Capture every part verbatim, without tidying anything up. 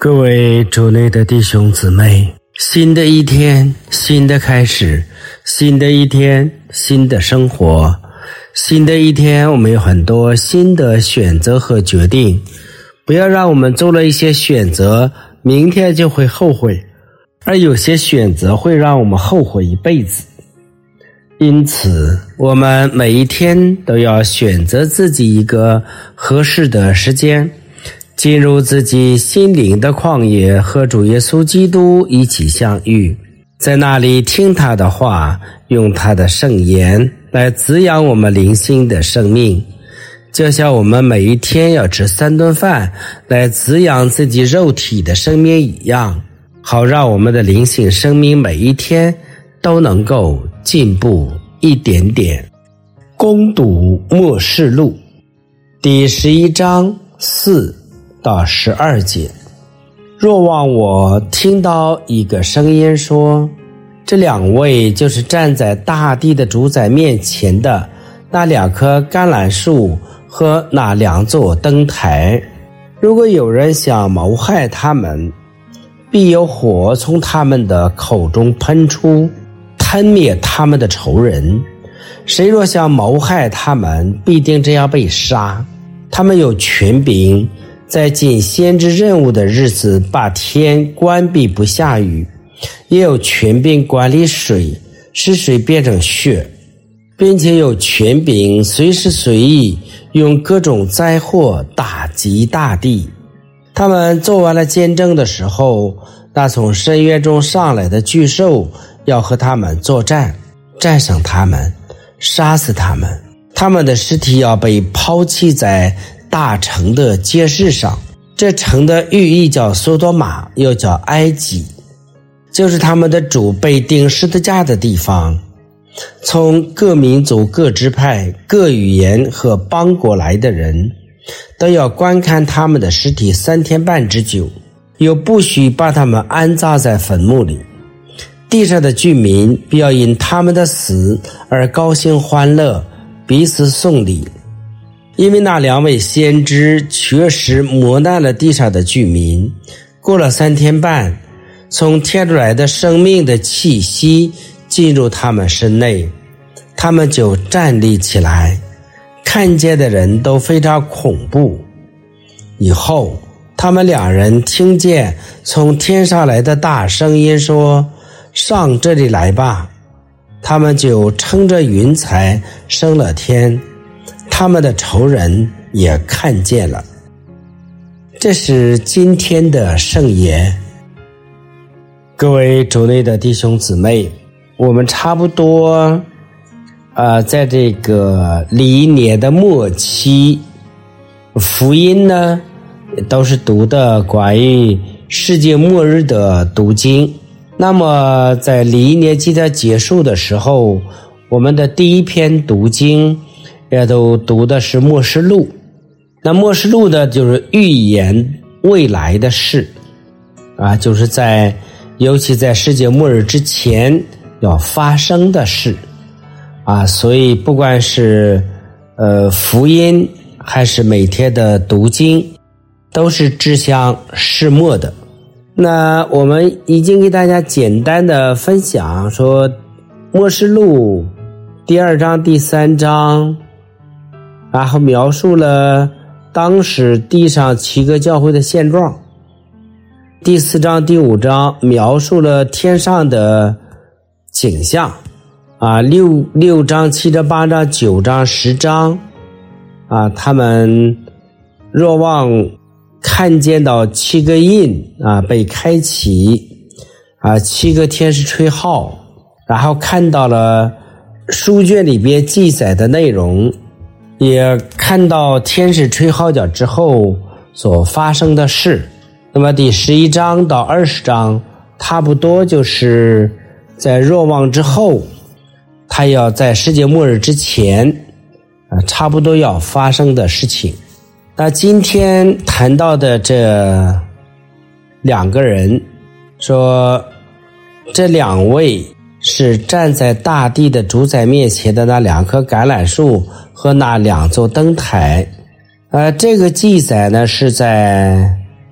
各位主内的弟兄姊妹，新的一天，新的开始，新的一天，新的生活，新的一天，我们有很多新的选择和决定，不要让我们做了一些选择，明天就会后悔，而有些选择会让我们后悔一辈子。因此，我们每一天都要选择自己一个合适的时间，进入自己心灵的旷野，和主耶稣基督一起相遇，在那里听他的话，用他的圣言来滋养我们灵性的生命，就像我们每一天要吃三顿饭来滋养自己肉体的生命一样，好让我们的灵性生命每一天都能够进步一点点。攻读默示录第十一章四到十二节。若望我听到一个声音说，这两位就是站在大地的主宰面前的那两棵橄榄树和那两座灯台，如果有人想谋害他们，必有火从他们的口中喷出，吞灭他们的仇人。谁若想谋害他们，必定这样被杀。他们有权柄在尽先知任务的日子把天关闭不下雨，也有权柄管理水，使水变成血，并且有权柄随时随意用各种灾祸打击大地。他们做完了见证的时候，那从深渊中上来的巨兽要和他们作战，战胜他们，杀死他们。他们的尸体要被抛弃在大城的街市上，这城的寓意叫索多玛，又叫埃及，就是他们的主被钉十字架的地方。从各民族、各支派、各语言和邦国来的人都要观看他们的尸体三天半之久，又不许把他们安葬在坟墓里。地上的居民必要因他们的死而高兴欢乐，彼此送礼，因为那两位先知确实磨难了地上的居民。过了三天半，从天出来的生命的气息进入他们身内，他们就站立起来，看见的人都非常恐怖。以后他们两人听见从天上来的大声音说，上这里来吧。他们就乘着云彩升了天，他们的仇人也看见了。这是今天的圣言。各位主内的弟兄姊妹，我们差不多呃，在这个历年的末期，福音呢都是读的关于世界末日的读经。那么在历年期的结束的时候，我们的第一篇读经也都读的是默示录。那默示录的就是预言未来的事啊，就是在尤其在世界末日之前要发生的事啊，所以不管是呃福音还是每天的读经，都是指向世末的。那我们已经给大家简单的分享说，默示录第二章第三章，然后描述了当时地上七个教会的现状。第四章第五章描述了天上的景象啊，六六章七章八章九章十章啊，他们若望看见到七个印啊被开启啊，七个天使吹号，然后看到了书卷里边记载的内容，也看到天使吹号角之后所发生的事。那么第十一章到二十章差不多就是在若望之后，他要在世界末日之前啊，差不多要发生的事情。那今天谈到的这两个人说，这两位是站在大地的主宰面前的那两棵橄榄树和那两座灯台。呃，这个记载呢是在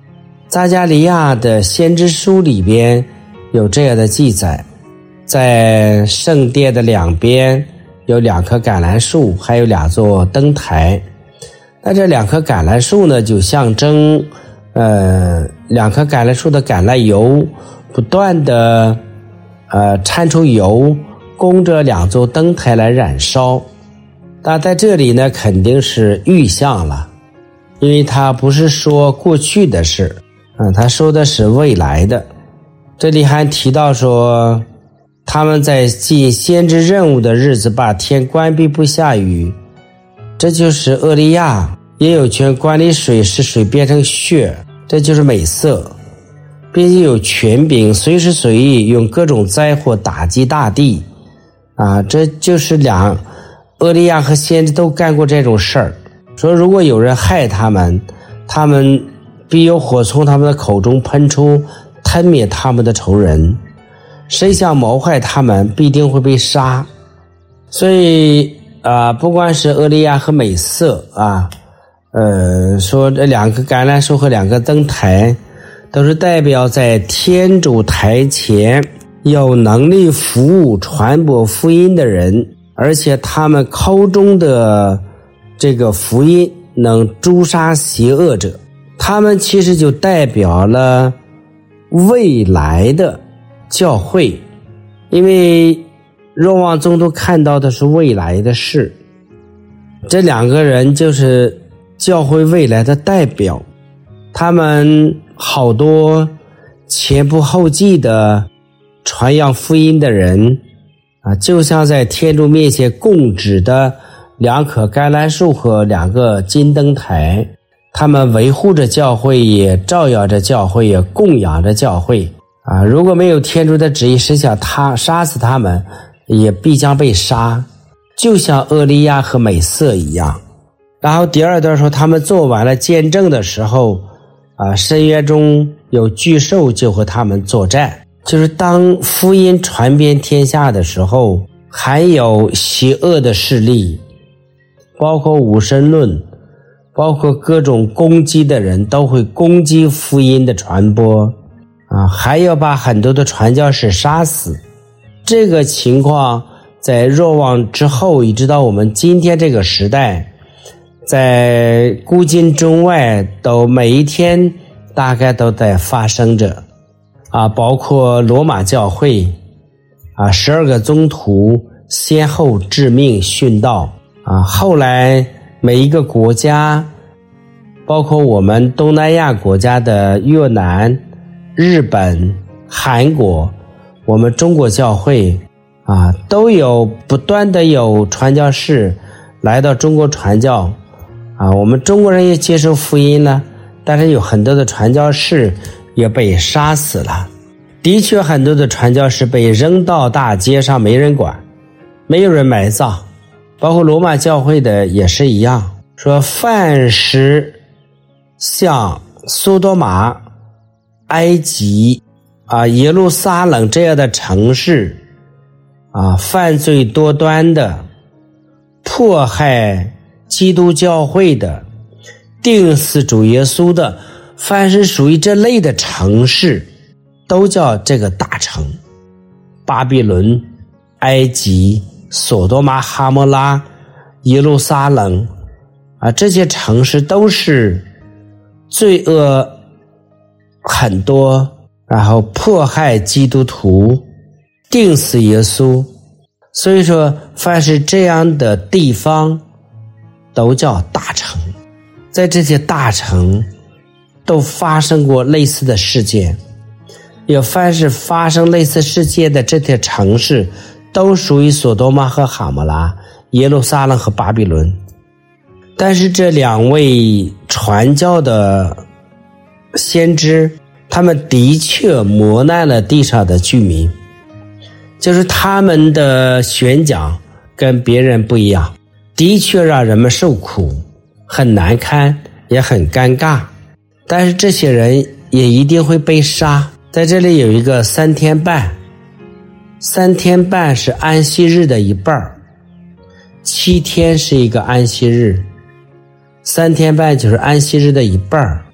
撒迦利亚的先知书里边有这样的记载，在圣殿的两边有两棵橄榄树，还有两座灯台。那这两棵橄榄树呢，就象征呃两棵橄榄树的橄榄油不断的呃掺出油，供着两座灯台来燃烧。那在这里呢，肯定是预象了，因为它不是说过去的事，嗯，他说的是未来的。这里还提到说，他们在尽先知任务的日子把天关闭不下雨，这就是厄利亚，也有权管理水，使水变成血，这就是美色，并且有权柄随时随地用各种灾祸打击大地啊，这就是两厄利亚和先知都干过这种事儿，说如果有人害他们，他们必有火从他们的口中喷出，吞灭他们的仇人，谁想谋害他们，必定会被杀。所以啊、呃，不管是厄利亚和美色啊，呃，说这两个橄榄树和两个灯台，都是代表在天主台前有能力服务传播福音的人，而且他们口中的这个福音能诛杀邪恶者，他们其实就代表了未来的教会，因为若望宗徒看到的是未来的事，这两个人就是教会未来的代表，他们好多前仆后继的传扬福音的人啊，就像在天主面前供职的两棵橄榄树和两个金灯台，他们维护着教会，也照耀着教会，也供养着教会啊！如果没有天主的旨意，是想他杀死他们，也必将被杀，就像厄利亚和美色一样。然后第二段说，他们做完了见证的时候啊，深渊中有巨兽就和他们作战，就是当福音传遍天下的时候，还有邪恶的势力，包括无神论，包括各种攻击的人都会攻击福音的传播啊，还要把很多的传教士杀死。这个情况在若望之后一直到我们今天这个时代，在古今中外都每一天大概都在发生着啊，包括罗马教会啊，十二个宗徒先后致命殉道啊，后来每一个国家，包括我们东南亚国家的越南、日本、韩国，我们中国教会啊，都有不断的有传教士来到中国传教啊，我们中国人也接受福音了，但是有很多的传教士也被杀死了。的确，很多的传教士被扔到大街上，没人管，没有人埋葬。包括罗马教会的也是一样，说凡是像苏多玛、埃及啊、耶路撒冷这样的城市啊，犯罪多端的、迫害基督教会的、钉死主耶稣的，凡是属于这类的城市，都叫这个大城。巴比伦、埃及、索多玛、哈摩拉、耶路撒冷啊，这些城市都是罪恶很多，然后迫害基督徒，钉死耶稣。所以说凡是这样的地方都叫大城，在这些大城都发生过类似的事件，有凡是发生类似事件的这些城市都属于索多玛和哈摩拉、耶路撒冷和巴比伦。但是这两位传教的先知，他们的确磨难了地上的居民，就是他们的宣讲跟别人不一样，的确让人们受苦，很难堪，也很尴尬。但是这些人也一定会被杀。在这里有一个三天半，三天半是安息日的一半，七天是一个安息日，三天半就是安息日的一半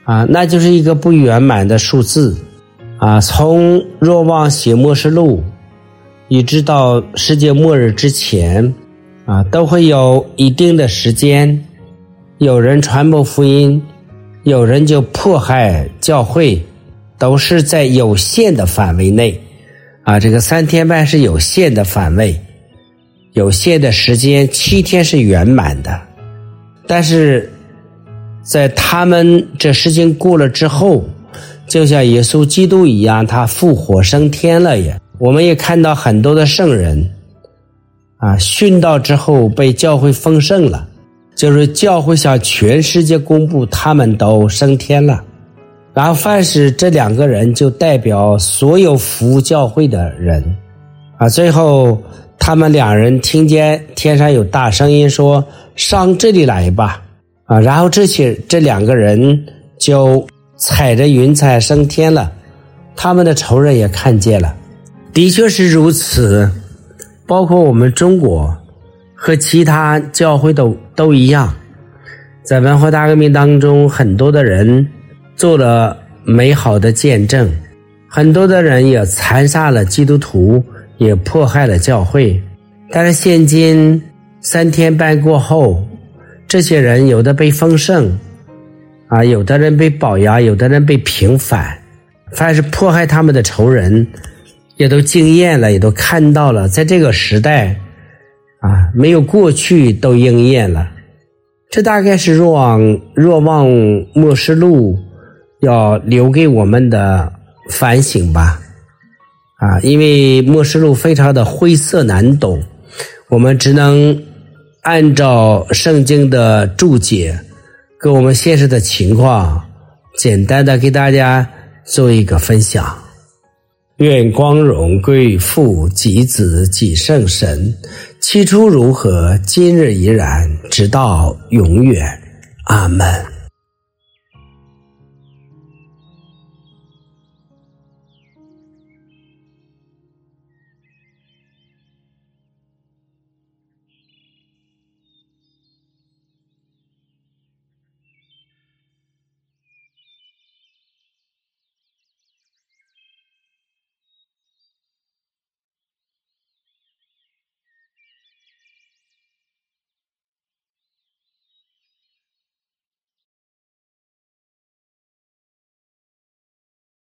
啊，那就是一个不圆满的数字啊。从若望写默示录一直到世界末日之前啊，都会有一定的时间，有人传播福音，有人就迫害教会，都是在有限的范围内啊。这个三天半是有限的范围，有限的时间，七天是圆满的。但是在他们这事情过了之后，就像耶稣基督一样，他复活升天了也。我们也看到很多的圣人啊，殉道之后被教会封圣了，就是教会向全世界公布他们都升天了。然后凡是这两个人就代表所有服务教会的人啊。最后他们两人听见天上有大声音说，上这里来吧啊。然后这些这两个人就踩着云彩升天了，他们的仇人也看见了。的确是如此，包括我们中国和其他教会都都一样。在文化大革命当中，很多的人做了美好的见证，很多的人也残杀了基督徒，也迫害了教会。但是现今三天半过后，这些人有的被封圣啊，有的人被保压，有的人被平反。凡是迫害他们的仇人也都经验了，也都看到了，在这个时代啊，没有过去都应验了。这大概是若望若望默示录要留给我们的反省吧啊，因为默示录非常的晦涩难懂，我们只能按照圣经的注解跟我们现实的情况简单的给大家做一个分享。愿光荣归于父及子及圣神，起初如何，今日依然，直到永远。阿们。